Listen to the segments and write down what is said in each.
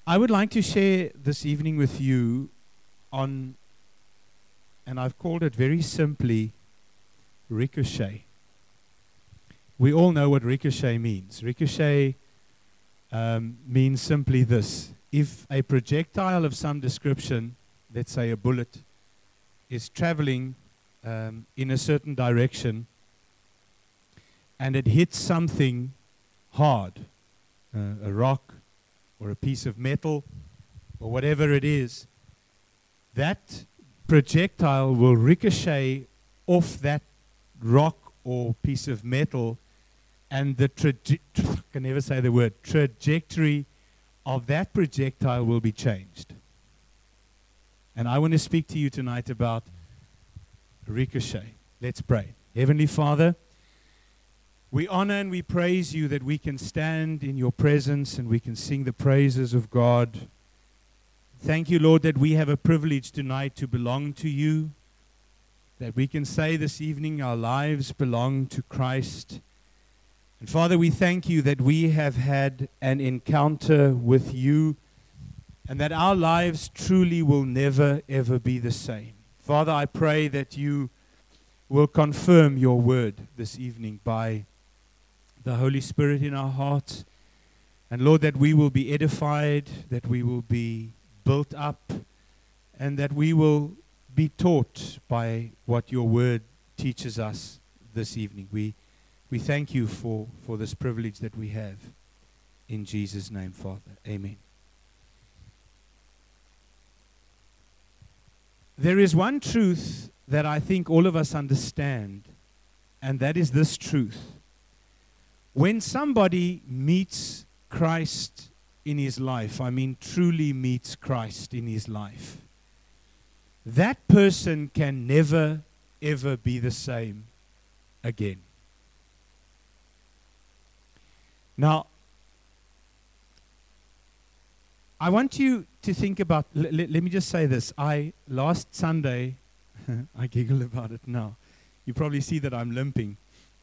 I would like to share this evening with you on, and I've called it very simply, ricochet. We all know what ricochet means. Ricochet means simply this. If a projectile of some description, let's say a bullet, is traveling in a certain direction and it hits something hard, a rock or a piece of metal or whatever it is, that projectile will ricochet off that rock or piece of metal, and the I can never say the word, trajectory of that projectile will be changed. And I want to speak to you tonight about ricochet. Let's pray. Heavenly Father, we honor and we praise you that we can stand in your presence and we can sing the praises of God. Thank you, Lord, that we have a privilege tonight to belong to you, that we can say this evening our lives belong to Christ. And Father, we thank you that we have had an encounter with you and that our lives truly will never, ever be the same. Father, I pray that you will confirm your word this evening by the Holy Spirit in our hearts. And Lord, that we will be edified, that we will be built up, and that we will be taught by what your word teaches us this evening. We thank you for this privilege that we have. In Jesus' name, Father. Amen. There is one truth that I think all of us understand, and that is this truth. When somebody meets Christ in his life, I mean truly meets Christ in his life, that person can never, ever be the same again. Now, I want you to think about, let me just say this. Last Sunday, I giggle about it now. You probably see that I'm limping.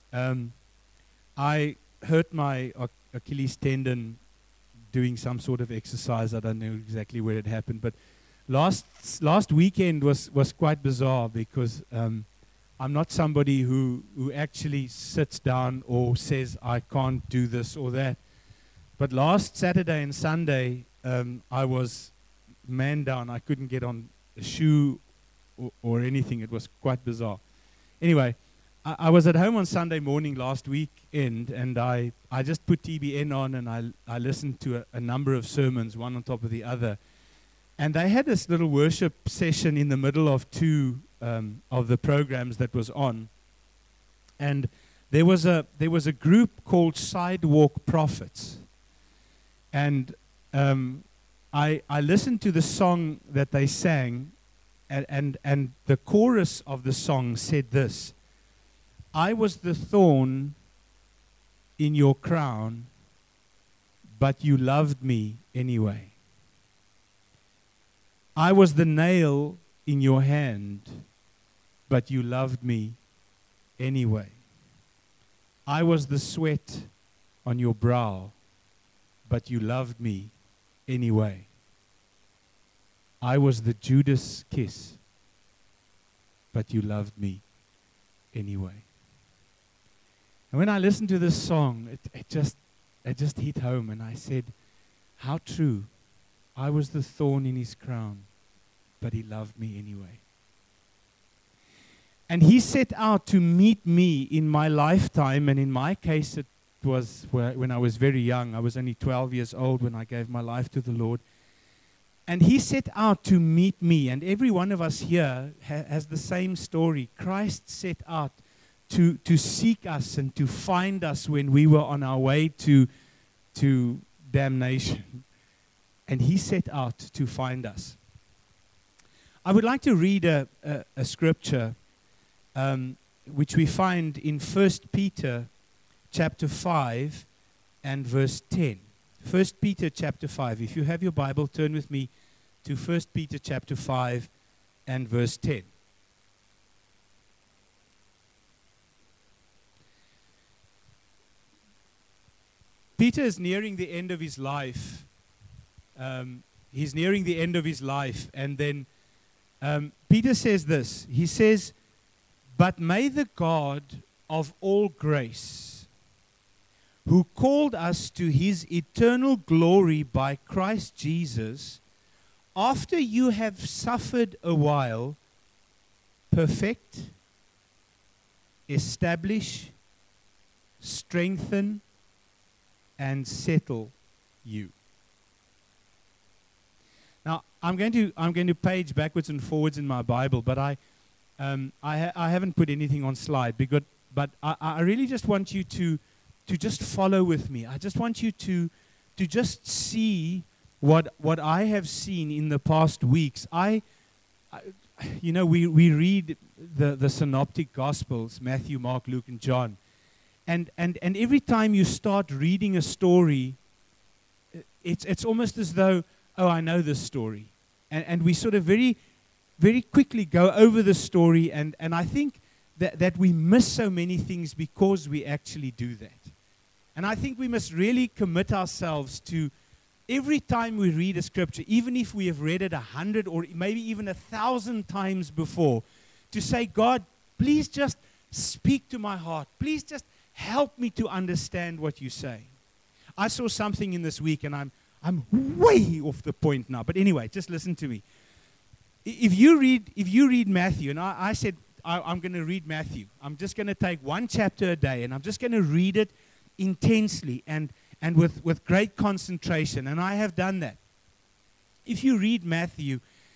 I hurt my Achilles tendon doing some sort of exercise. I don't know exactly where it happened, but last weekend was quite bizarre because I'm not somebody who actually sits down or says I can't do this or that. But last Saturday and Sunday, I was man down. I couldn't get on a shoe or anything. It was quite bizarre. Anyway, I was at home on Sunday morning last weekend, and I just put TBN on, and I listened to a number of sermons, one on top of the other. And they had this little worship session in the middle of two of the programs that was on. And there was a group called Sidewalk Prophets. And I listened to the song that they sang, and the chorus of the song said this: I was the thorn in your crown, but you loved me anyway. I was the nail in your hand, but you loved me anyway. I was the sweat on your brow, but you loved me anyway. I was the Judas kiss, but you loved me anyway. And when I listened to this song, it just hit home, and I said, how true. I was the thorn in his crown, but he loved me anyway. And he set out to meet me in my lifetime, and in my case it was when I was very young. I was only 12 years old when I gave my life to the Lord. And he set out to meet me, and every one of us here has the same story. Christ set out to seek us and to find us when we were on our way to damnation. And he set out to find us. I would like to read a scripture which we find in 1 Peter chapter 5 and verse 10. 1 Peter chapter 5. If you have your Bible, turn with me to 1 Peter chapter 5 and verse 10. Peter is nearing the end of his life. He's nearing the end of his life. And then Peter says this. He says, "But may the God of all grace, who called us to his eternal glory by Christ Jesus, after you have suffered a while, perfect, establish, strengthen, and settle you." Now, I'm going to page backwards and forwards in my Bible, but I haven't put anything on slide, but I really just want you to just follow with me. I just want you to just see what I have seen in the past weeks. We read the synoptic gospels, Matthew, Mark, Luke, and John. And every time you start reading a story, it's almost as though, oh, I know this story. And we sort of very, very quickly go over the story, and I think that we miss so many things because we actually do that. And I think we must really commit ourselves to, every time we read a scripture, even if we have read it 100 or maybe even 1,000 times before, to say, God, please just speak to my heart. Please just help me to understand what you say. I saw something in this week, and I'm way off the point now. But anyway, just listen to me. If you read Matthew, and I said I'm going to read Matthew. I'm just going to take one chapter a day, and I'm just going to read it intensely and with great concentration. And I have done that. If you read Matthew,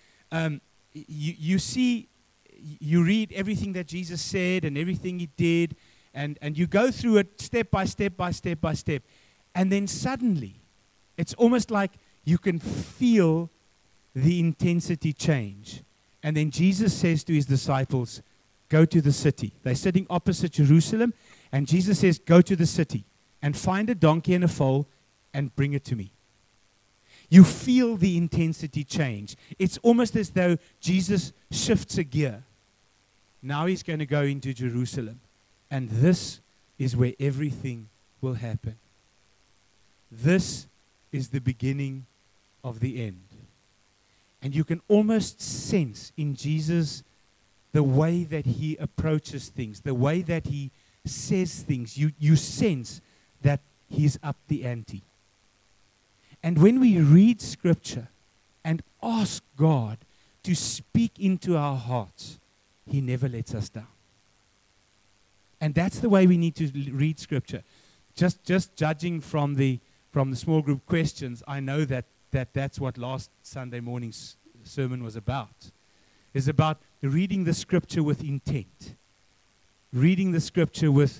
you read everything that Jesus said and everything he did, and you go through it step by step by step by step. And then suddenly, it's almost like you can feel the intensity change. And then Jesus says to his disciples, go to the city. They're sitting opposite Jerusalem, and Jesus says, go to the city and find a donkey and a foal and bring it to me. You feel the intensity change. It's almost as though Jesus shifts a gear. Now he's going to go into Jerusalem. And this is where everything will happen. This is the beginning of the end. And you can almost sense in Jesus the way that he approaches things, the way that he says things. You sense that he's up the ante. And when we read Scripture and ask God to speak into our hearts, he never lets us down. And that's the way we need to read Scripture. Just judging from the small group questions, I know that's what last Sunday morning's sermon was about. It's about reading the Scripture with intent. Reading the Scripture with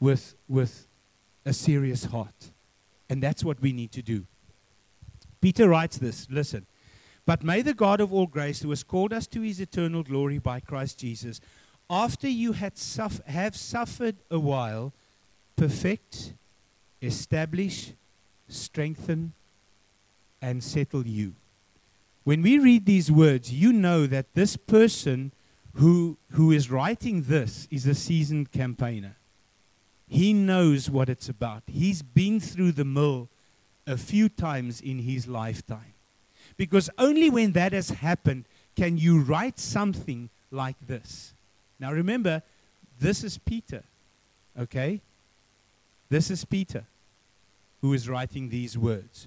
a serious heart. And that's what we need to do. Peter writes this, listen. But may the God of all grace, who has called us to his eternal glory by Christ Jesus, after you have suffered a while, perfect, establish, strengthen, and settle you. When we read these words, you know that this person who is writing this is a seasoned campaigner. He knows what it's about. He's been through the mill a few times in his lifetime. Because only when that has happened can you write something like this. Now remember, this is Peter, okay? This is Peter who is writing these words.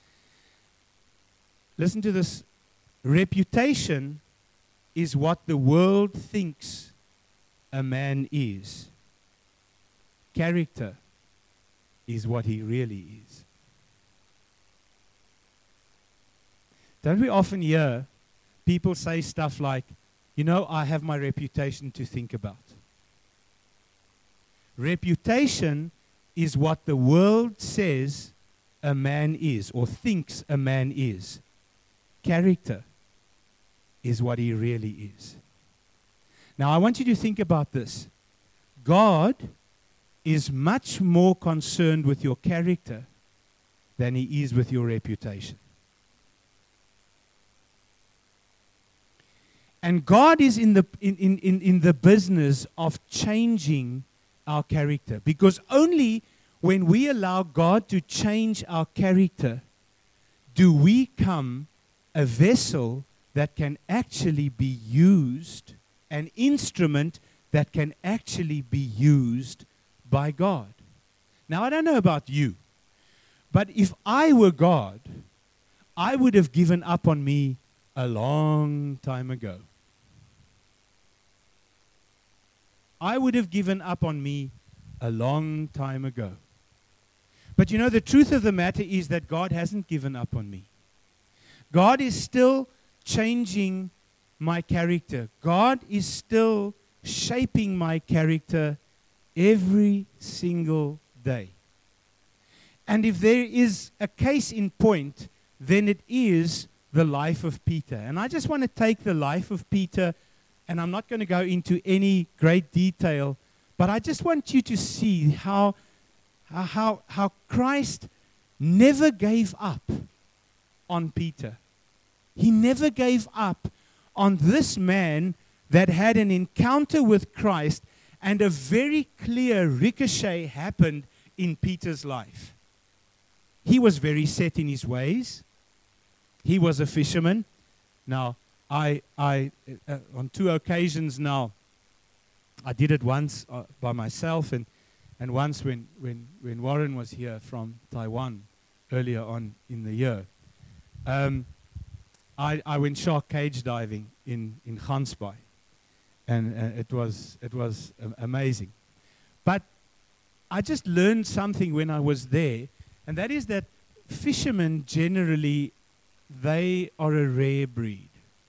Listen to this. Reputation is what the world thinks a man is. Character is what he really is. Don't we often hear people say stuff like, I have my reputation to think about. Reputation is what the world says a man is or thinks a man is. Character is what he really is. Now, I want you to think about this. God is much more concerned with your character than he is with your reputation. And God is in the business of changing our character. Because only when we allow God to change our character do we come a vessel that can actually be used, an instrument that can actually be used by God? Now, I don't know about you, but if I were God, I would have given up on me a long time ago. I would have given up on me a long time ago. But you know, the truth of the matter is that God hasn't given up on me. God is still changing my character. God is still shaping my character every single day. And if there is a case in point, then it is the life of Peter. And I just want to take the life of Peter, and I'm not going to go into any great detail, but I just want you to see how Christ never gave up on Peter. He never gave up on this man that had an encounter with Christ, and a very clear ricochet happened in Peter's life. He was very set in his ways. He was a fisherman. Now, I on 2 occasions now, I did it once by myself, and once when Warren was here from Taiwan earlier on in the year. I went shark cage diving in Gansbaai, and it was amazing. But I just learned something when I was there, and that is that fishermen generally, they are a rare breed.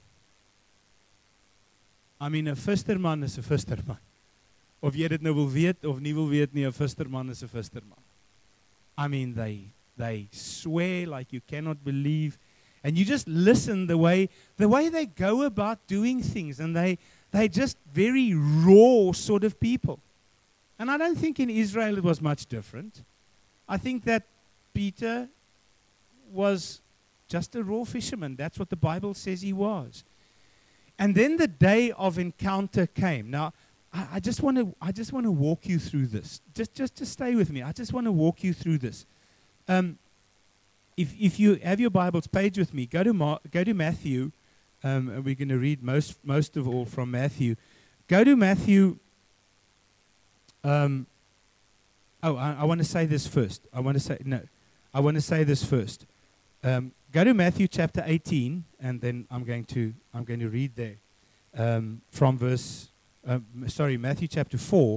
I mean, 'n visserman is 'n visserman. Of jy dit nou wil weet of nie wil weet nie, 'n visserman is 'n visserman. I mean, they swear like you cannot believe, and you just listen the way they go about doing things, and they just very raw sort of people. And I don't think in Israel it was much different. I think that Peter was just a raw fisherman. That's what the Bible says he was. And then the day of encounter came. Now, I just want to walk you through this. Just stay with me. I just want to walk you through this. If you have your Bibles, page with me, go to Matthew. And we're going to read most of all from Matthew. Go to Matthew. I want to say this first. I want to say this first. Go to Matthew chapter 18, and then I'm going to read there from verse. Matthew chapter 4.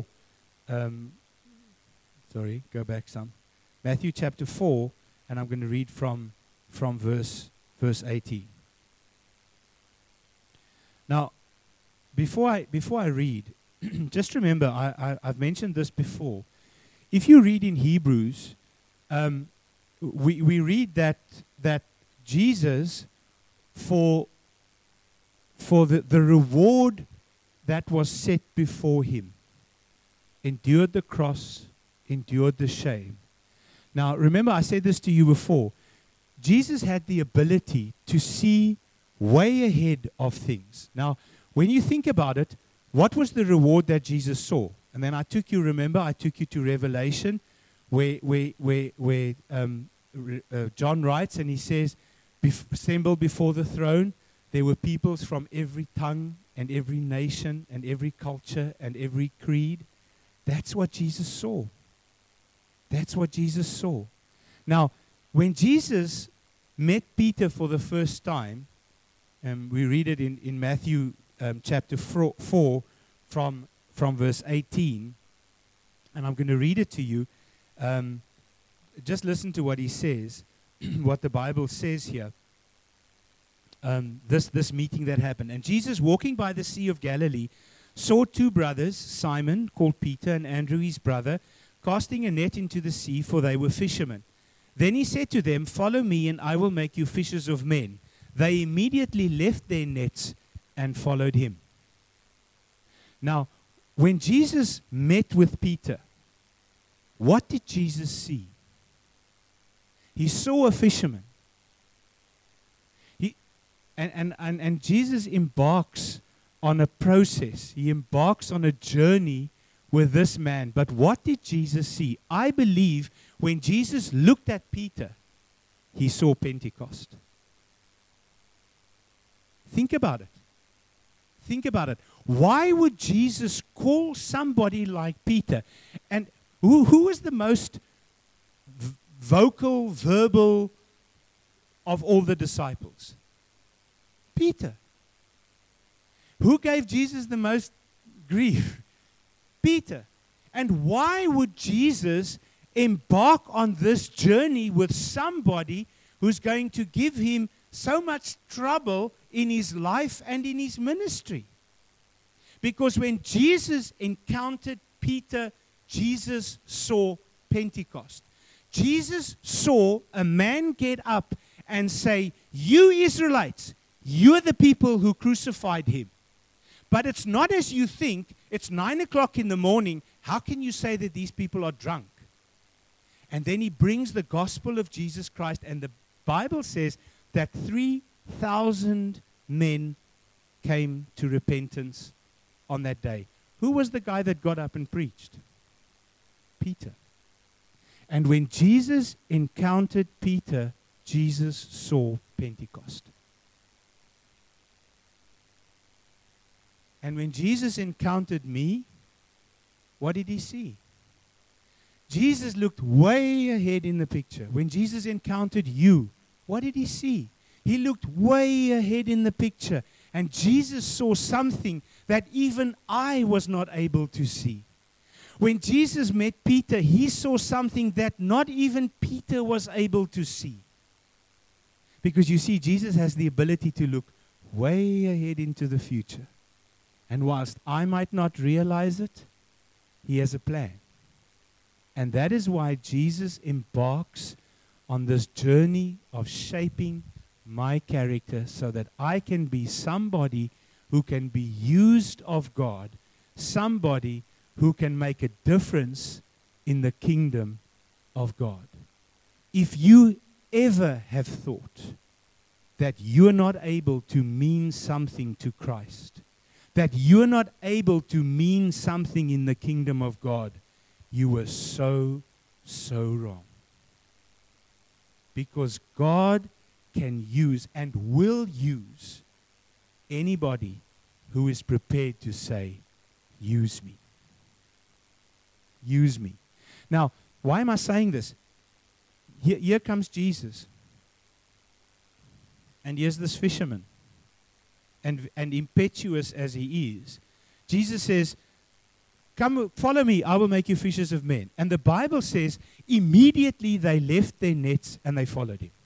Go back some. Matthew chapter 4, and I'm going to read from verse 18. Now, before I read, just remember, I've mentioned this before. If you read in Hebrews, we read that Jesus, for the reward that was set before him, endured the cross, endured the shame. Now, remember, I said this to you before. Jesus had the ability to see way ahead of things. Now, when you think about it, what was the reward that Jesus saw? And then I took you to Revelation, where John writes, and he says, assembled before the throne, there were peoples from every tongue and every nation and every culture and every creed. That's what Jesus saw. That's what Jesus saw. Now, when Jesus met Peter for the first time, we read it in Matthew chapter 4 from verse 18, and I'm going to read it to you. Just listen to what he says, what the Bible says here. This meeting that happened. And Jesus, walking by the Sea of Galilee, saw two brothers, Simon, called Peter, and Andrew his brother, casting a net into the sea, for they were fishermen. Then he said to them, "Follow me, and I will make you fishers of men." They immediately left their nets and followed him. Now, when Jesus met with Peter, what did Jesus see? He saw a fisherman. And Jesus embarks on a process. He embarks on a journey with this man. But what did Jesus see? I believe when Jesus looked at Peter, he saw Pentecost. Think about it. Think about it. Why would Jesus call somebody like Peter? And who was the most vocal, verbal of all the disciples? Peter. Who gave Jesus the most grief? Peter. And why would Jesus embark on this journey with somebody who's going to give him so much trouble in his life and in his ministry? Because when Jesus encountered Peter, Jesus saw Pentecost. Jesus saw a man get up and say, "You Israelites, you're the people who crucified him. But it's not as you think. It's 9 o'clock in the morning. How can you say that these people are drunk?" And then he brings the gospel of Jesus Christ, and the Bible says that 3,000 men came to repentance on that day. Who was the guy that got up and preached? Peter. And when Jesus encountered Peter, Jesus saw Pentecost. And when Jesus encountered me, what did he see? Jesus looked way ahead in the picture. When Jesus encountered you, what did he see? He looked way ahead in the picture. And Jesus saw something that even I was not able to see. When Jesus met Peter, he saw something that not even Peter was able to see. Because you see, Jesus has the ability to look way ahead into the future. And whilst I might not realize it, he has a plan. And that is why Jesus embarks on this journey of shaping my character so that I can be somebody who can be used of God, somebody who can make a difference in the kingdom of God. If you ever have thought that you're not able to mean something to Christ, that you're not able to mean something in the kingdom of God, you were so wrong. Because God can use and will use anybody who is prepared to say, "Use me. Use me." Now, why am I saying this? Here comes Jesus. And here's this fisherman. And impetuous as he is, Jesus says, "Come, follow me, I will make you fishers of men." And the Bible says, immediately they left their nets and they followed him.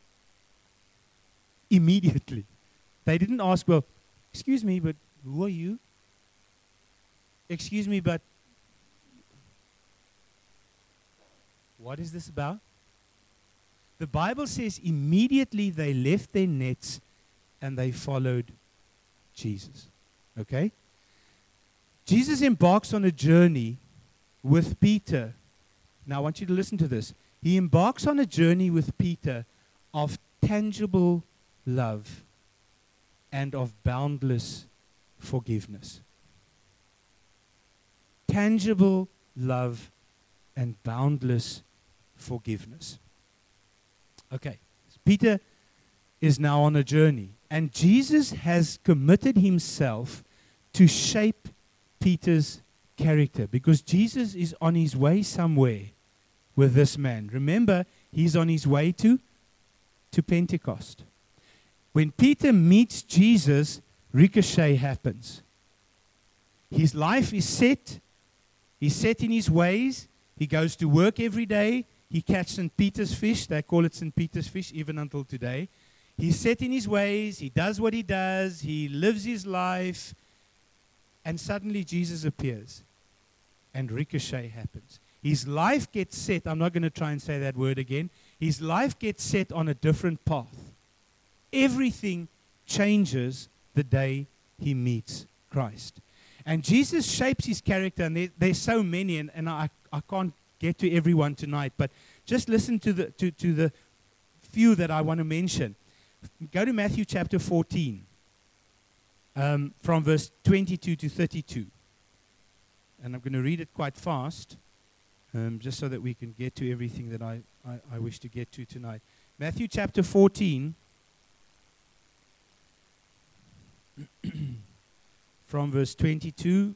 Immediately. They didn't ask, "Well, excuse me, but who are you? Excuse me, but what is this about?" The Bible says immediately they left their nets and they followed Jesus. Okay? Jesus embarks on a journey with Peter. Now I want you to listen to this. He embarks on a journey with Peter of tangible love and of boundless forgiveness. Tangible love and boundless forgiveness. Okay, Peter is now on a journey, and Jesus has committed himself to shape Peter's character, because Jesus is on his way somewhere with this man. Remember, he's on his way to Pentecost. When Peter meets Jesus, ricochet happens. His life is set. He's set in his ways. He goes to work every day. He catches St. Peter's fish. They call it St. Peter's fish even until today. He's set in his ways. He does what he does. He lives his life. And suddenly Jesus appears. And ricochet happens. His life gets set. I'm not going to try and say that word again. His life gets set on a different path. Everything changes the day he meets Christ. And Jesus shapes his character, and there's so many, and I can't get to everyone tonight, but just listen to the few that I want to mention. Go to Matthew chapter 14, from verse 22 to 32. And I'm going to read it quite fast, just so that we can get to everything that I wish to get to tonight. Matthew chapter 14, from verse 22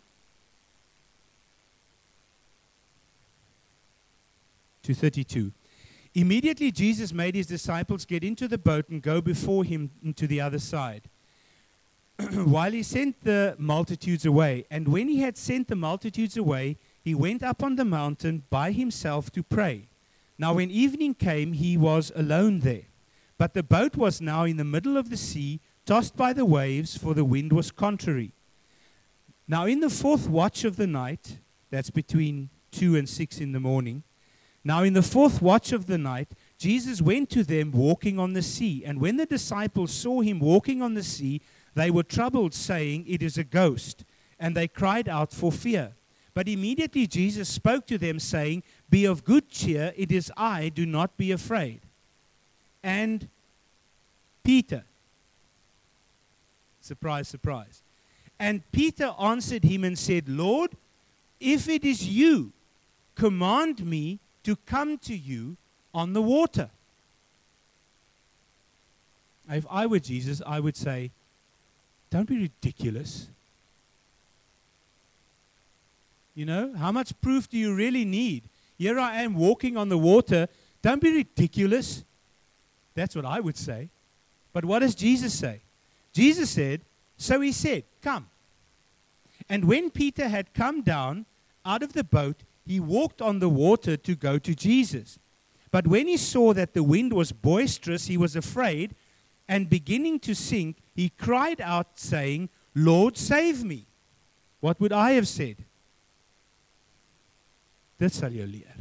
to 32. Immediately Jesus made his disciples get into the boat and go before him into the other side, while he sent the multitudes away. And when he had sent the multitudes away, he went up on the mountain by himself to pray. Now when evening came, he was alone there. But the boat was now in the middle of the sea, tossed by the waves, for the wind was contrary. Now in the fourth watch of the night, that's between 2 and 6 in the morning, now in the fourth watch of the night, Jesus went to them walking on the sea. And when the disciples saw him walking on the sea, they were troubled, saying, "It is a ghost." And they cried out for fear. But immediately Jesus spoke to them, saying, "Be of good cheer, it is I, do not be afraid." And Peter, surprise, surprise. And Peter answered him and said, "Lord, if it is you, command me to come to you on the water." If I were Jesus, I would say, don't be ridiculous. You know, how much proof do you really need? Here I am walking on the water. Don't be ridiculous. That's what I would say. But what does Jesus say? Jesus said, so he said, "Come." And when Peter had come down out of the boat, he walked on the water to go to Jesus. But when he saw that the wind was boisterous, he was afraid, and beginning to sink, he cried out, saying, "Lord, save me." What would I have said? Dit sal jou leer.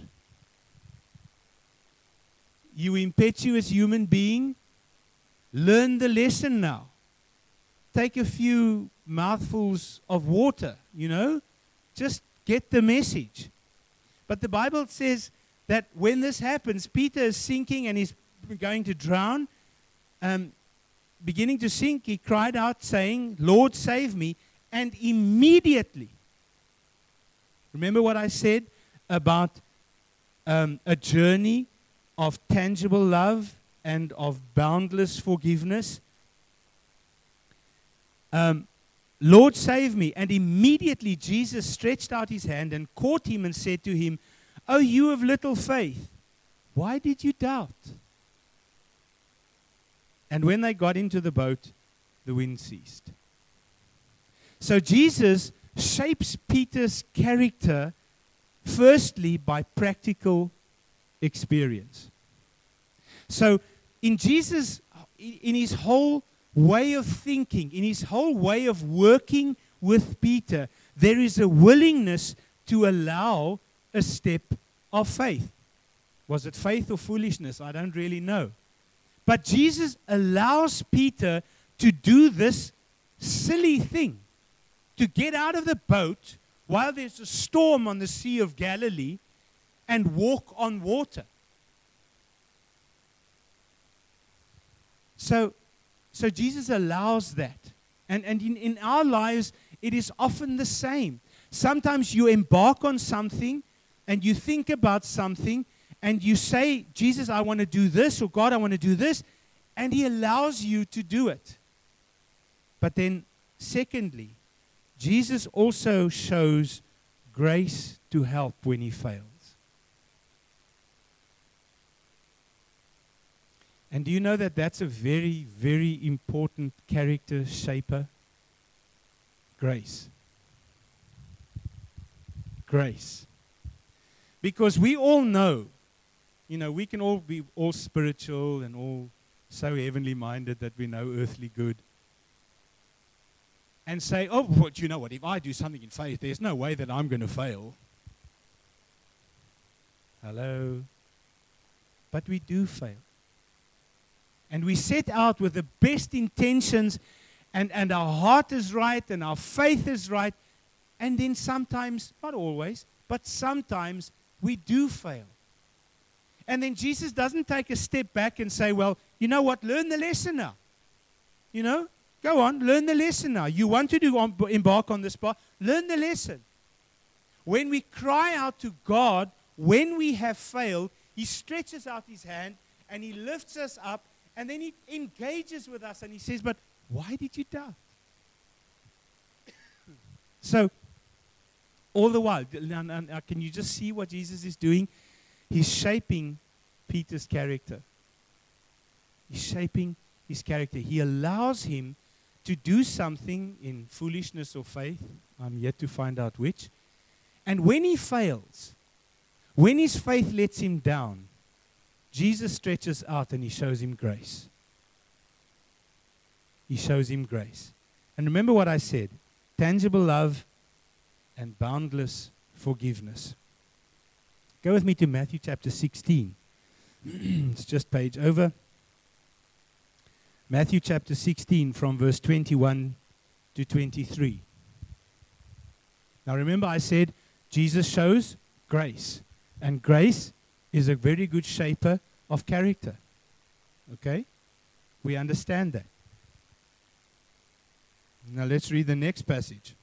You impetuous human being, learn the lesson now. Take a few mouthfuls of water, you know, just get the message. But the Bible says that when this happens, Peter is sinking and he's going to drown. Beginning to sink, he cried out, saying, "Lord, save me." And immediately, remember what I said about a journey of tangible love and of boundless forgiveness? "Lord, save me." And immediately Jesus stretched out his hand and caught him and said to him, "Oh, you of little faith, why did you doubt?" And when they got into the boat, the wind ceased. So Jesus shapes Peter's character firstly by practical experience. So in Jesus, in his whole way of thinking, in his whole way of working with Peter, there is a willingness to allow a step of faith. Was it faith or foolishness? I don't really know. But Jesus allows Peter to do this silly thing, to get out of the boat while there's a storm on the Sea of Galilee and walk on water. So Jesus allows that. And in our lives, it is often the same. Sometimes you embark on something and you think about something and you say, "Jesus, I want to do this," or "God, I want to do this," and he allows you to do it. But then, secondly, Jesus also shows grace to help when he fails. And do you know that that's a very, very important character shaper? Grace. Grace. Because we all know, you know, we can all be all spiritual and all so heavenly minded that we know earthly good. And say, "Oh, well, you know what, if I do something in faith, there's no way that I'm going to fail." Hello? But we do fail. And we set out with the best intentions, and our heart is right, and our faith is right, and then sometimes, not always, but sometimes we do fail. And then Jesus doesn't take a step back and say, "Well, you know what, learn the lesson now. You know, go on, learn the lesson now. You want to embark on this path, learn the lesson." When we cry out to God, when we have failed, he stretches out his hand and He lifts us up, and then He engages with us, and He says, but why did you doubt? So, all the while, now, can you just see what Jesus is doing? He's shaping Peter's character. He's shaping his character. He allows him to do something in foolishness or faith. I'm yet to find out which. And when he fails, when his faith lets him down, Jesus stretches out and He shows him grace. He shows him grace. And remember what I said, tangible love and boundless forgiveness. Go with me to Matthew chapter 16. It's just page over. Matthew chapter 16 from verse 21 to 23. Now remember I said Jesus shows grace. And grace is a very good shaper of character. Okay? We understand that. Now let's read the next passage.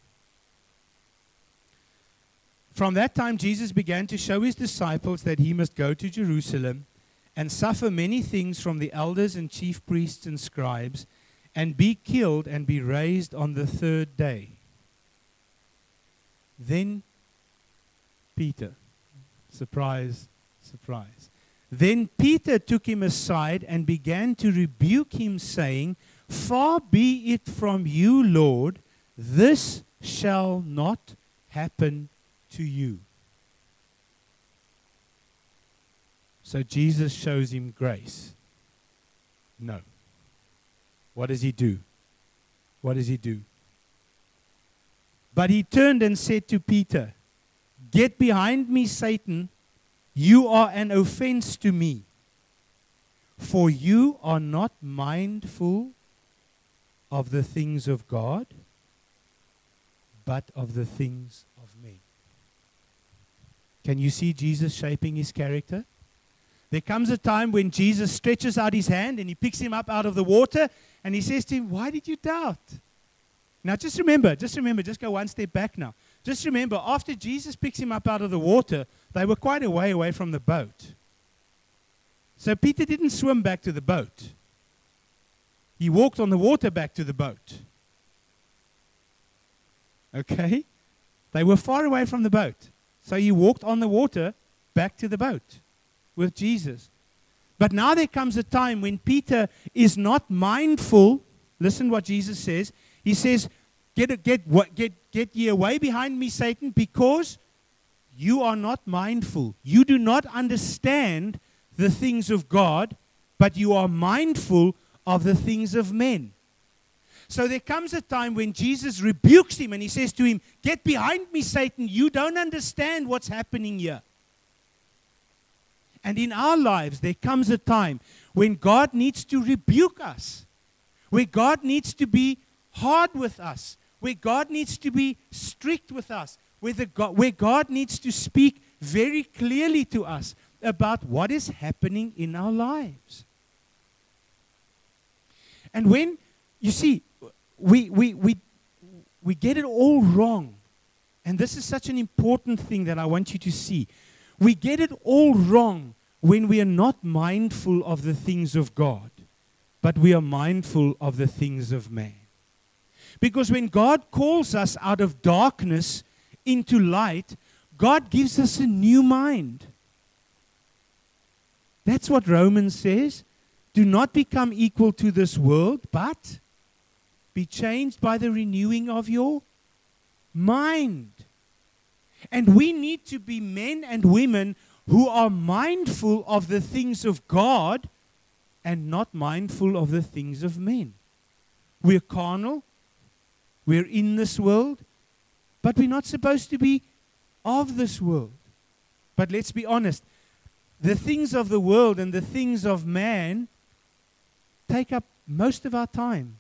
From that time Jesus began to show His disciples that He must go to Jerusalem and suffer many things from the elders and chief priests and scribes, and be killed and be raised on the third day. Then Peter, surprise, surprise. Then Peter took Him aside and began to rebuke Him, saying, Far be it from you, Lord, this shall not happen to you. So Jesus shows him grace. No. What does He do? What does He do? But He turned and said to Peter, Get behind me, Satan. You are an offense to me. For you are not mindful of the things of God, but of the things of men. Can you see Jesus shaping His character? There comes a time when Jesus stretches out His hand and He picks him up out of the water and He says to him, why did you doubt? Now just remember, just go one step back now. Just remember, after Jesus picks him up out of the water, they were quite a way away from the boat. So Peter didn't swim back to the boat. He walked on the water back to the boat. Okay? They were far away from the boat. So he walked on the water back to the boat with Jesus. But now there comes a time when Peter is not mindful. Listen what Jesus says. He says, Get ye away behind me, Satan, because you are not mindful. You do not understand the things of God, but you are mindful of the things of men. So there comes a time when Jesus rebukes him and He says to him, Get behind me, Satan. You don't understand what's happening here. And in our lives, there comes a time when God needs to rebuke us, where God needs to be hard with us, where God needs to be strict with us, where God needs to speak very clearly to us about what is happening in our lives. And when, you see, we get it all wrong. And this is such an important thing that I want you to see. We get it all wrong when we are not mindful of the things of God, but we are mindful of the things of man. Because when God calls us out of darkness into light, God gives us a new mind. That's what Romans says. Do not become equal to this world, but be changed by the renewing of your mind. And we need to be men and women who are mindful of the things of God and not mindful of the things of men. We're carnal. We're in this world. But we're not supposed to be of this world. But let's be honest. The things of the world and the things of man take up most of our time.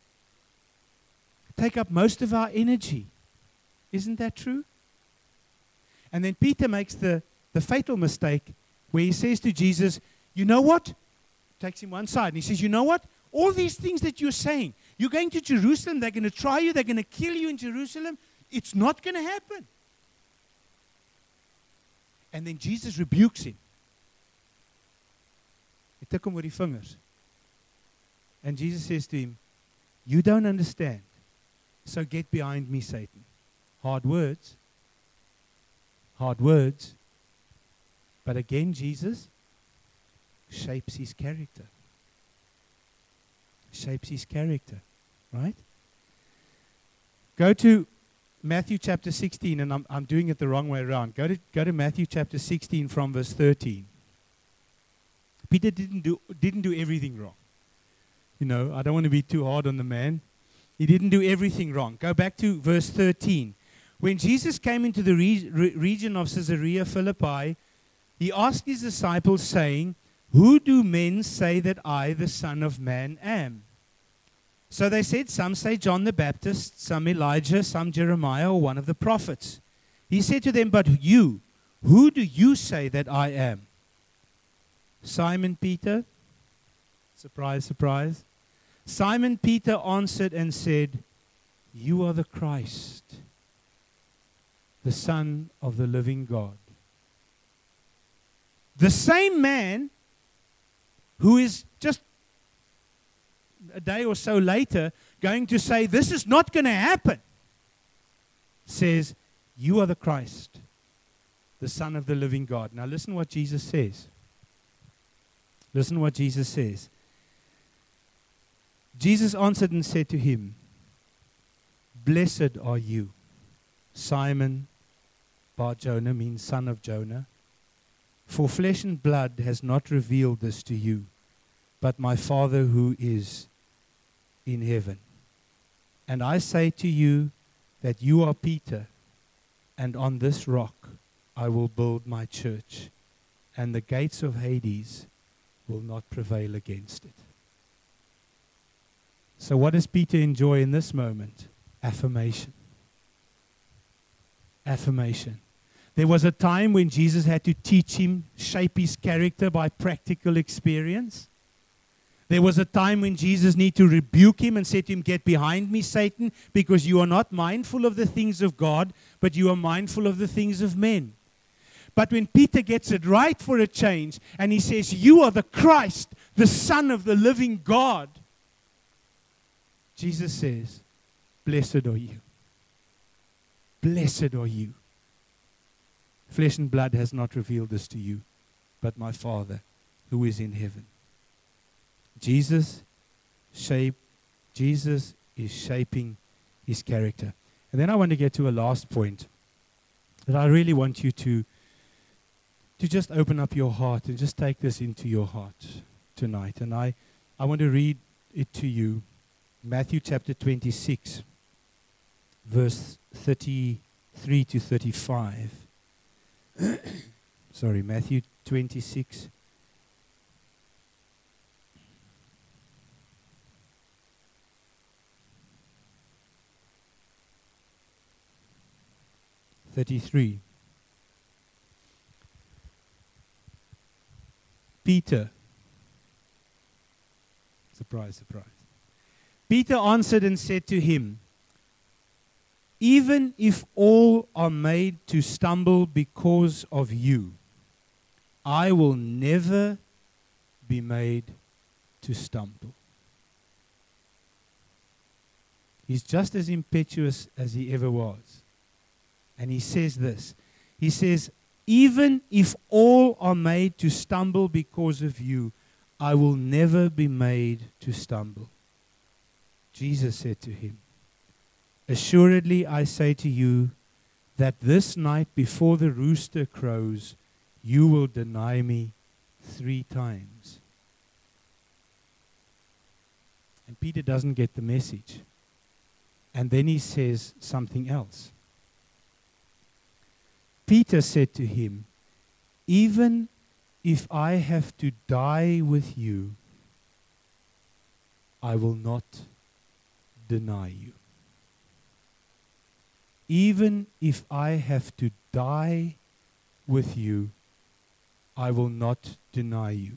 Take up most of our energy. Isn't that true? And then Peter makes the fatal mistake where he says to Jesus, you know what? Takes him one side and he says, you know what? All these things that you're saying, you're going to Jerusalem, they're going to try you, they're going to kill you in Jerusalem. It's not going to happen. And then Jesus rebukes him. tik hom oor die vingers. And Jesus says to him, you don't understand. So get behind me, Satan. Hard words. Hard words. But again, Jesus shapes his character. Shapes his character. Right? Go to Matthew chapter 16, and I'm doing it the wrong way around. Go to Matthew chapter 16 from verse 13. Peter didn't do everything wrong. You know, I don't want to be too hard on the man. He didn't do everything wrong. Go back to verse 13. When Jesus came into the region of Caesarea Philippi, he asked his disciples, saying, who do men say that I, the Son of Man, am? So they said, some say John the Baptist, some Elijah, some Jeremiah, or one of the prophets. He said to them, but you, who do you say that I am? Simon Peter, surprise, surprise. Simon Peter answered and said, you are the Christ, the Son of the living God. The same man who is just a day or so later going to say, this is not going to happen, says, you are the Christ, the Son of the living God. Now listen what Jesus says. Listen what Jesus says. Jesus answered and said to him, blessed are you, Simon Bar-Jonah, means son of Jonah, for flesh and blood has not revealed this to you, but my Father who is in heaven. And I say to you that you are Peter, and on this rock I will build my church, and the gates of Hades will not prevail against it. So what does Peter enjoy in this moment? Affirmation. Affirmation. There was a time when Jesus had to teach him, shape his character by practical experience. There was a time when Jesus needed to rebuke him and said to him, get behind me, Satan, because you are not mindful of the things of God, but you are mindful of the things of men. But when Peter gets it right for a change, and he says, you are the Christ, the Son of the living God, Jesus says, blessed are you. Blessed are you. Flesh and blood has not revealed this to you, but my Father who is in heaven. Jesus is shaping his character. And then I want to get to a last point that I really want you to just open up your heart and just take this into your heart tonight. And I want to read it to you. Matthew chapter 26, verse 33 to 35. Sorry, Matthew 26. Peter. Surprise, surprise. Peter answered and said to him, even if all are made to stumble because of you, I will never be made to stumble. He's just as impetuous as he ever was. And he says this. He says, even if all are made to stumble because of you, I will never be made to stumble. Jesus said to him, assuredly I say to you that this night before the rooster crows, you will deny me 3 times. And Peter doesn't get the message. And then he says something else. Peter said to him, even if I have to die with you, I will not deny you. Even if I have to die with you, I will not deny you.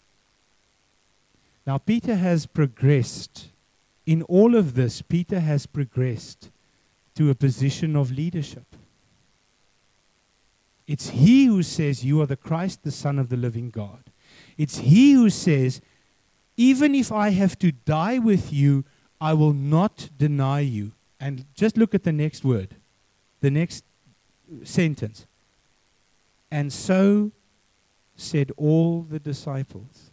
Now, Peter has progressed. In all of this, Peter has progressed to a position of leadership. It's he who says, you are the Christ, the Son of the living God. It's He who says, even if I have to die with you, I will not deny you. And just look at the next word, the next sentence. And so said all the disciples.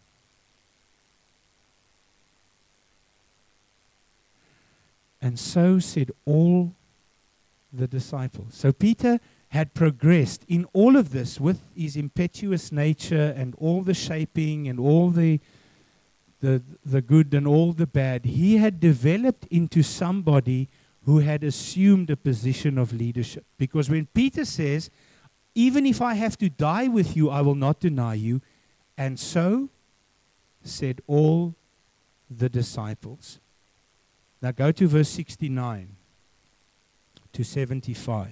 And so said all the disciples. So Peter had progressed in all of this with his impetuous nature and all the shaping and all the good and all the bad. He had developed into somebody who had assumed a position of leadership. Because when Peter says, even if I have to die with you, I will not deny you. And so said all the disciples. Now go to verse 69 to 75.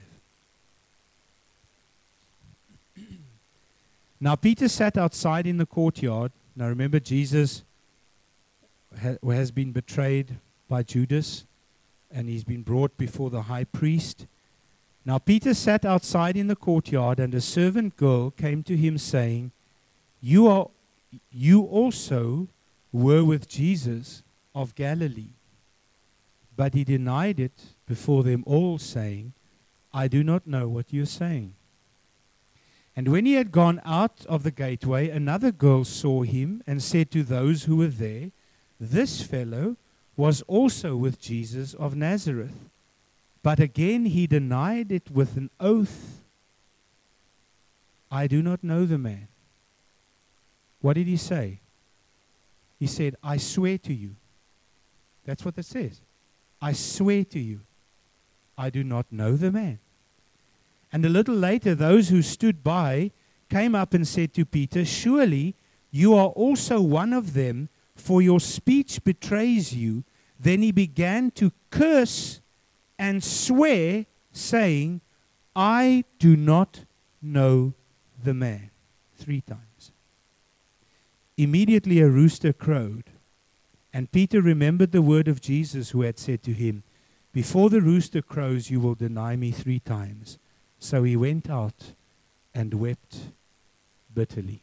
Now Peter sat outside in the courtyard. Now remember, Jesus has been betrayed by Judas, and he's been brought before the high priest. Now Peter sat outside in the courtyard, and a servant girl came to him saying, You also were with Jesus of Galilee. But he denied it before them all, saying, I do not know what you are saying. And when he had gone out of the gateway, another girl saw him and said to those who were there, This fellow was also with Jesus of Nazareth. But again he denied it with an oath, I do not know the man. What did he say? He said, I swear to you. That's what it says. I swear to you, I do not know the man. And a little later, those who stood by came up and said to Peter, Surely you are also one of them, for your speech betrays you. Then he began to curse and swear, saying, I do not know the man. 3 times. Immediately a rooster crowed, and Peter remembered the word of Jesus, who had said to him, Before the rooster crows, you will deny me 3 times. So he went out and wept bitterly.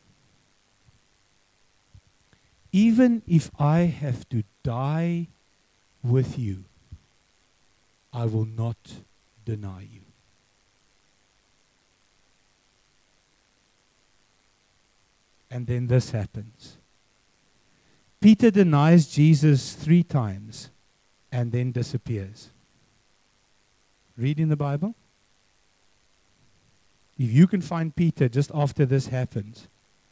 Even if I have to die with you, I will not deny you. And then this happens. Peter denies Jesus 3 times and then disappears. Read in the Bible. If you can find Peter just after this happens,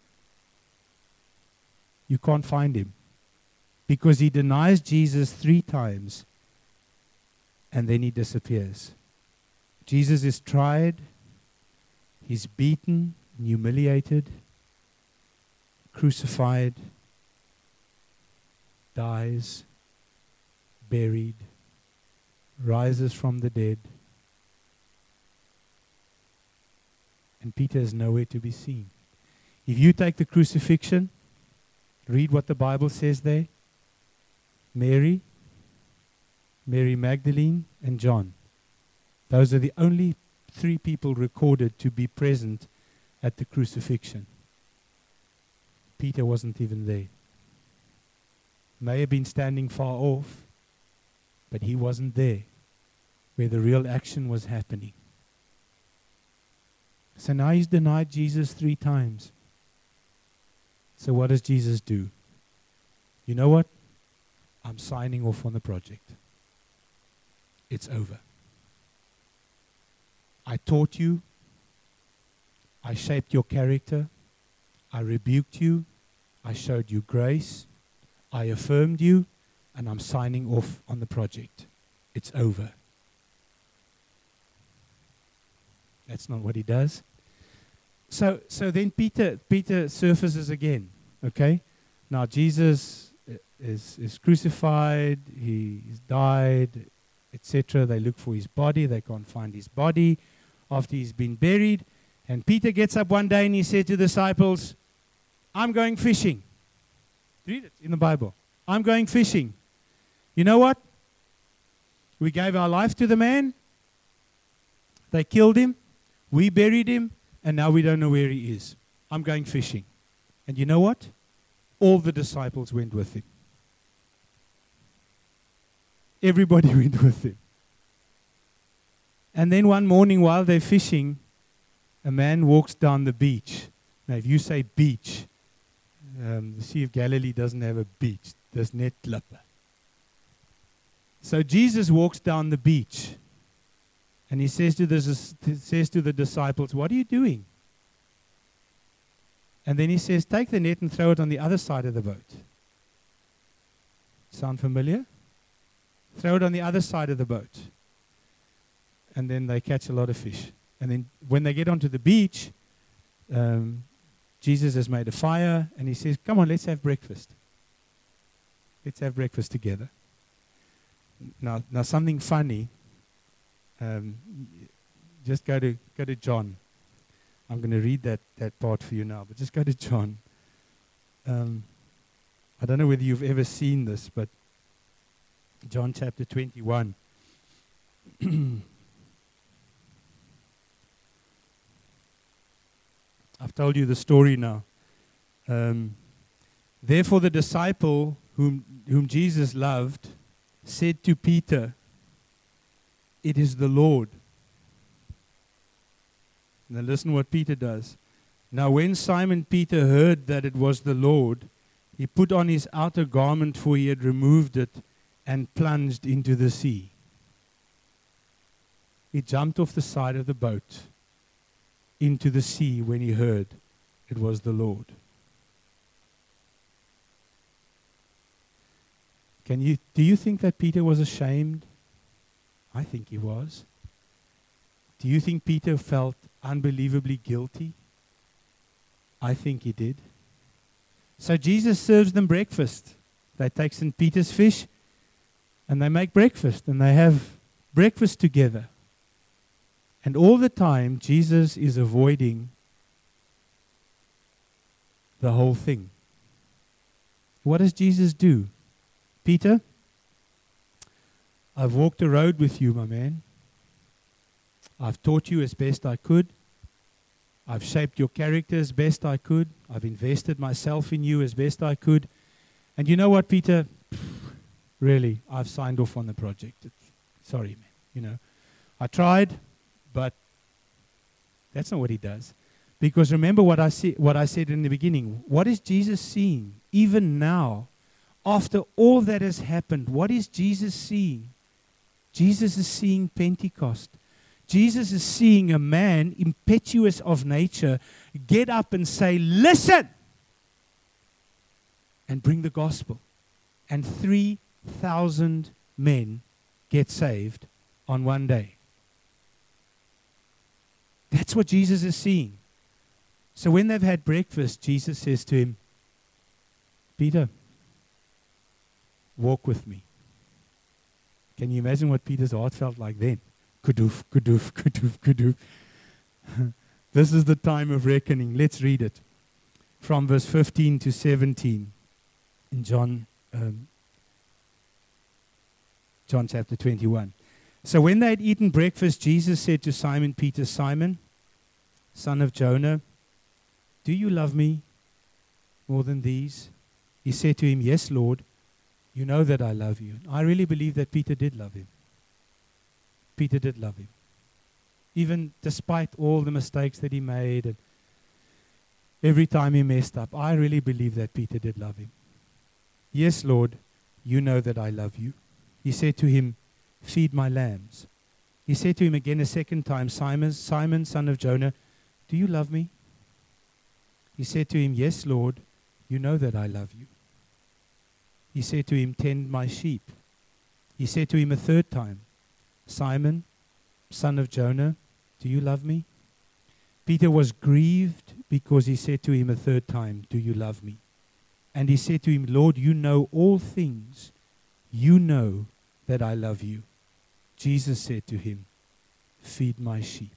you can't find him. Because he denies Jesus 3 times and then he disappears. Jesus is tried, he's beaten, humiliated, crucified, dies, buried, rises from the dead, and Peter is nowhere to be seen. If you take the crucifixion, read what the Bible says there. Mary Magdalene, and John. Those are the only 3 people recorded to be present at the crucifixion. Peter wasn't even there. May have been standing far off, but he wasn't there where the real action was happening. So now he's denied Jesus 3 times. So what does Jesus do? You know what? I'm signing off on the project. It's over. I taught you. I shaped your character. I rebuked you. I showed you grace. I affirmed you. And I'm signing off on the project. It's over. That's not what he does. So then Peter surfaces again. Okay? Now Jesus is crucified. He's died, etc. They look for his body. They can't find his body after he's been buried. And Peter gets up one day and he said to the disciples, I'm going fishing. Read it in the Bible. I'm going fishing. You know what? We gave our life to the man. They killed him. We buried him. And now we don't know where he is. I'm going fishing. And you know what? all the disciples went with him. Everybody went with him. And then one morning while they're fishing, a man walks down the beach. Now, if you say beach, the Sea of Galilee doesn't have a beach. There's net klippe. So Jesus walks down the beach, and he says to the disciples, "What are you doing?" And then he says, "Take the net and throw it on the other side of the boat." Sound familiar? Throw it on the other side of the boat. And then they catch a lot of fish. And then when they get onto the beach, Jesus has made a fire, and he says, "Come on, let's have breakfast. Let's have breakfast together." Now something funny. Just go to John. I'm going to read that part for you now, but just go to John. I don't know whether you've ever seen this, but John chapter 21. I've told you the story now. Therefore the disciple whom Jesus loved said to Peter, "It is the Lord." Now listen what Peter does. Now when Simon Peter heard that it was the Lord, he put on his outer garment, for he had removed it, and plunged into the sea. He jumped off the side of the boat into the sea when he heard it was the Lord. Do you think that Peter was ashamed? I think he was. Do you think Peter felt unbelievably guilty? I think he did. So Jesus serves them breakfast. They take St. Peter's fish and they make breakfast and they have breakfast together. And all the time, Jesus is avoiding the whole thing. What does Jesus do? Peter, I've walked the road with you, my man. I've taught you as best I could. I've shaped your character as best I could. I've invested myself in you as best I could. And you know what, Peter? Really, I've signed off on the project. Sorry, man. I tried, but that's not what he does. Because remember what I said in the beginning. What is Jesus seeing? Even now, after all that has happened, what is Jesus seeing? Jesus is seeing Pentecost. Jesus is seeing a man, impetuous of nature, get up and say, "Listen!" and bring the gospel. And 3,000 men get saved on one day. That's what Jesus is seeing. So when they've had breakfast, Jesus says to him, "Peter, walk with me." Can you imagine what Peter's heart felt like then? Kudoof, kudoof, kudoof, kudoof. This is the time of reckoning. Let's read it. From verse 15 to 17 in John chapter 21. So when they had eaten breakfast, Jesus said to Simon Peter, "Simon, son of Jonah, do you love me more than these?" He said to him, "Yes, Lord, you know that I love you." I really believe that Peter did love him. Peter did love him. Even despite all the mistakes that he made and every time he messed up, I really believe that Peter did love him. "Yes, Lord, you know that I love you." He said to him, "Feed my lambs." He said to him again a second time, "Simon, Simon, son of Jonah, do you love me?" He said to him, "Yes, Lord, you know that I love you." He said to him, "Tend my sheep." He said to him a third time, "Simon, son of Jonah, do you love me?" Peter was grieved because he said to him a third time, "Do you love me?" And he said to him, "Lord, you know all things. You know that I love you." Jesus said to him, "Feed my sheep."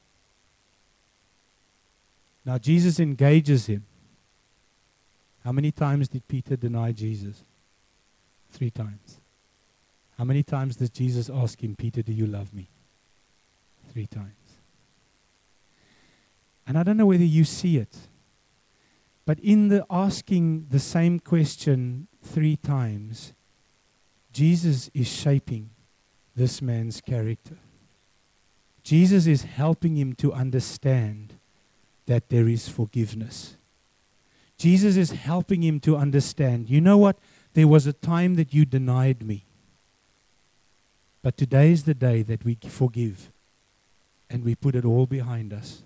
Now Jesus engages him. How many times did Peter deny Jesus? 3 times. How many times does Jesus ask him, "Peter, do you love me?" 3 times. And I don't know whether you see it. But in the asking the same question 3 times, Jesus is shaping this man's character. Jesus is helping him to understand that there is forgiveness. Jesus is helping him to understand, you know what? There was a time that you denied me. But today is the day that we forgive and we put it all behind us.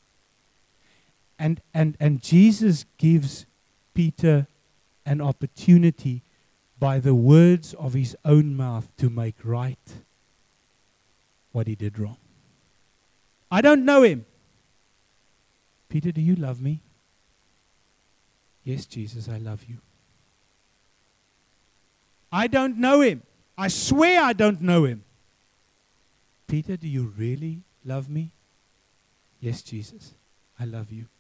And Jesus gives Peter an opportunity by the words of his own mouth to make right what he did wrong. I don't know him. Peter, do you love me? Yes, Jesus, I love you. I don't know him. I swear I don't know him. Peter, do you really love me? Yes, Jesus, I love you.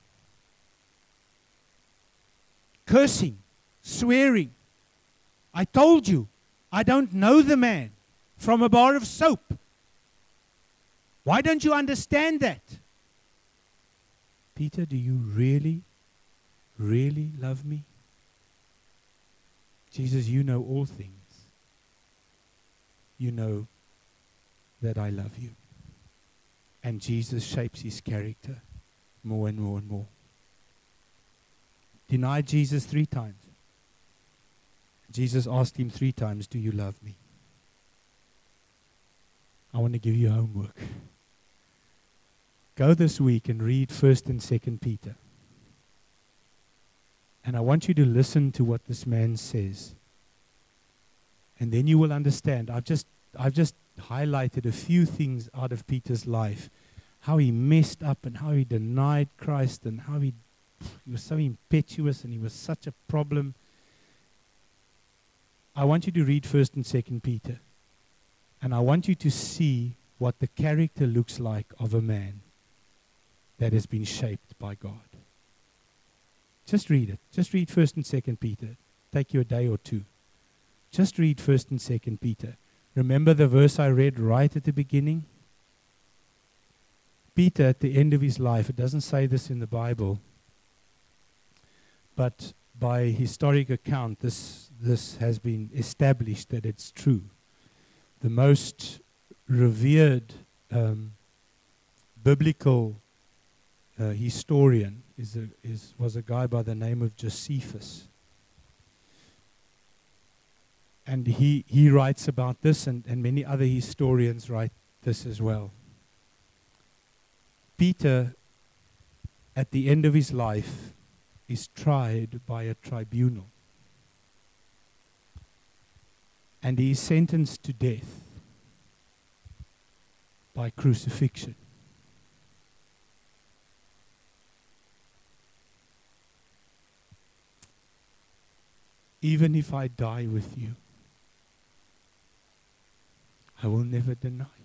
Cursing, swearing. I told you, I don't know the man from a bar of soap. Why don't you understand that? Peter, do you really, really love me? Jesus, you know all things. You know that I love you. And Jesus shapes his character more and more and more. Denied Jesus 3 times. Jesus asked him 3 times, do you love me? I want to give you homework. Go this week and read 1st and 2nd Peter. And I want you to listen to what this man says. And then you will understand. I've just highlighted a few things out of Peter's life. How he messed up and how he denied Christ and how he was so impetuous and he was such a problem. I want you to read 1st and 2nd Peter. And I want you to see what the character looks like of a man that has been shaped by God. Just read it. Just read 1st and 2nd Peter. Take you a day or 2. Just read 1st and 2nd Peter. Remember the verse I read right at the beginning? Peter, at the end of his life, it doesn't say this in the Bible, but by historic account, this has been established that it's true. The most revered biblical historian was a guy by the name of Josephus. And he writes about this, and many other historians write this as well. Peter, at the end of his life, is tried by a tribunal. And he is sentenced to death by crucifixion. Even if I die with you, I will never deny you.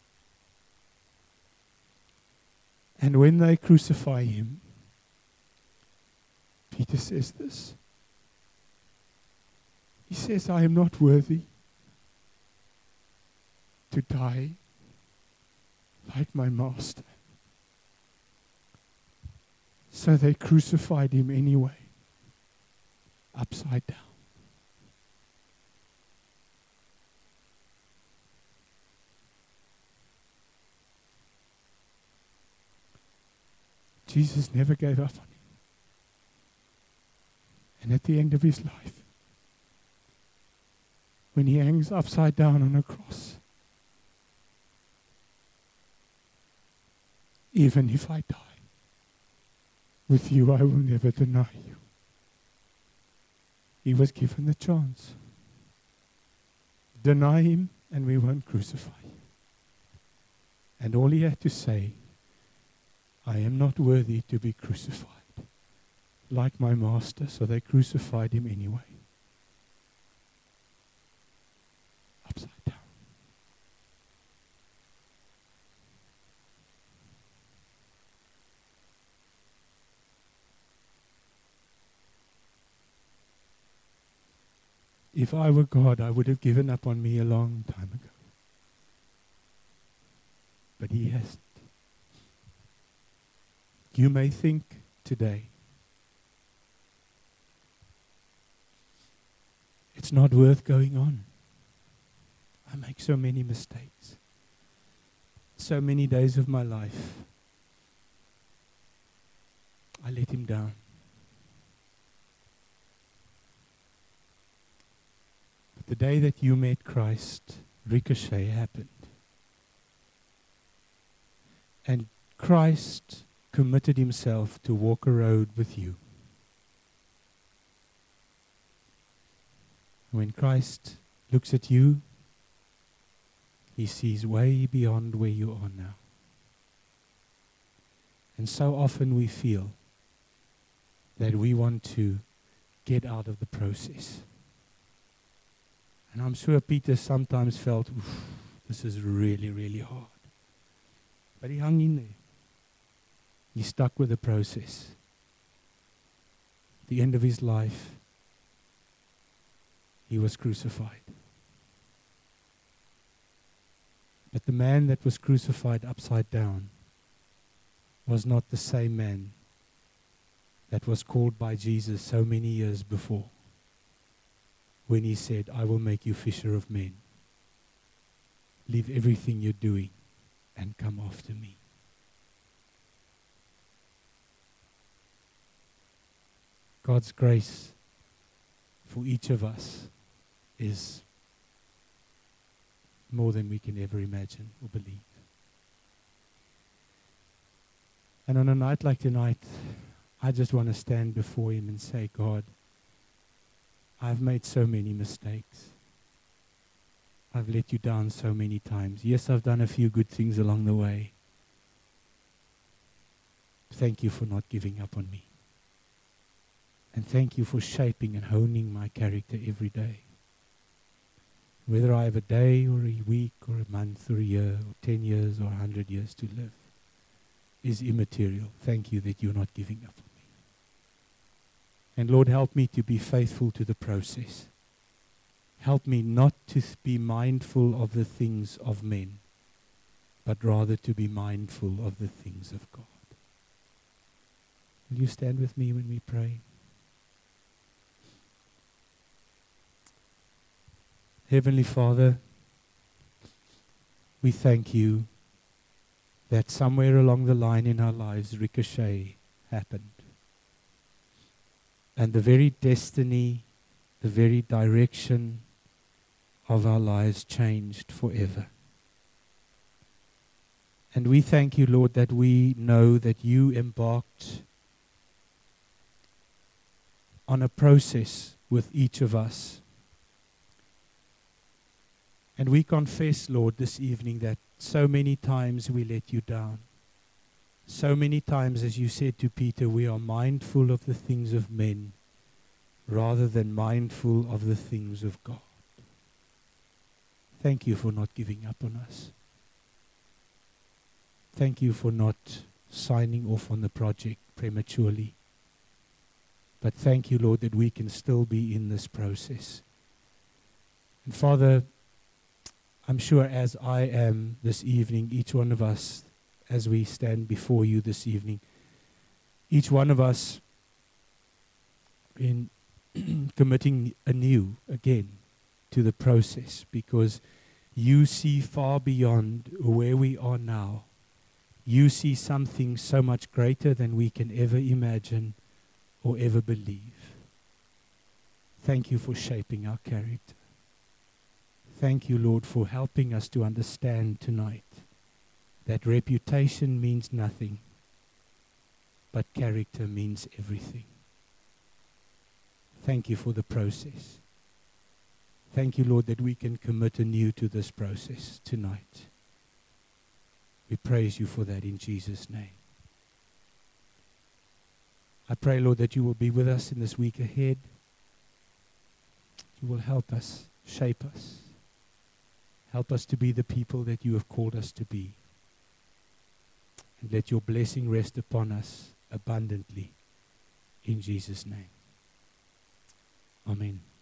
And when they crucify him, Peter says this. He says, I am not worthy to die like my master. So they crucified him anyway, upside down. Jesus never gave up on him. And at the end of his life, when he hangs upside down on a cross, even if I die, with you I will never deny you. He was given the chance. Deny him and we won't crucify you. And all he had to say, I am not worthy to be crucified like my master, so they crucified him anyway. Upside down. If I were God, I would have given up on me a long time ago. But he hasn't. You may think today not worth going on. I make so many mistakes. So many days of my life, I let him down. But the day that you met Christ, ricochet happened. And Christ committed himself to walk a road with you. When Christ looks at you, he sees way beyond where you are now. And so often we feel that we want to get out of the process. And I'm sure Peter sometimes felt, this is really, really hard. But he hung in there. He stuck with the process. At the end of his life, he was crucified. But the man that was crucified upside down was not the same man that was called by Jesus so many years before, when he said, I will make you fisher of men. Leave everything you're doing and come after me. God's grace for each of us is more than we can ever imagine or believe. And on a night like tonight, I just want to stand before him and say, God, I've made so many mistakes. I've let you down so many times. Yes, I've done a few good things along the way. Thank you for not giving up on me. And thank you for shaping and honing my character every day. Whether I have a day or a week or a month or a year or 10 years or 100 years to live is immaterial. Thank you that you're not giving up on me. And Lord, help me to be faithful to the process. Help me not to be mindful of the things of men, but rather to be mindful of the things of God. Will you stand with me when we pray? Heavenly Father, we thank you that somewhere along the line in our lives, ricochet happened. And the very destiny, the very direction of our lives changed forever. And we thank you, Lord, that we know that you embarked on a process with each of us. And we confess, Lord, this evening that so many times we let you down. So many times, as you said to Peter, we are mindful of the things of men rather than mindful of the things of God. Thank you for not giving up on us. Thank you for not signing off on the project prematurely. But thank you, Lord, that we can still be in this process. And Father, I'm sure as I am this evening, each one of us, as we stand before you this evening, each one of us in committing anew again to the process, because you see far beyond where we are now. You see something so much greater than we can ever imagine or ever believe. Thank you for shaping our character. Thank you, Lord, for helping us to understand tonight that reputation means nothing, but character means everything. Thank you for the process. Thank you, Lord, that we can commit anew to this process tonight. We praise you for that in Jesus' name. I pray, Lord, that you will be with us in this week ahead. You will help us, shape us. Help us to be the people that you have called us to be. And let your blessing rest upon us abundantly. In Jesus' name. Amen.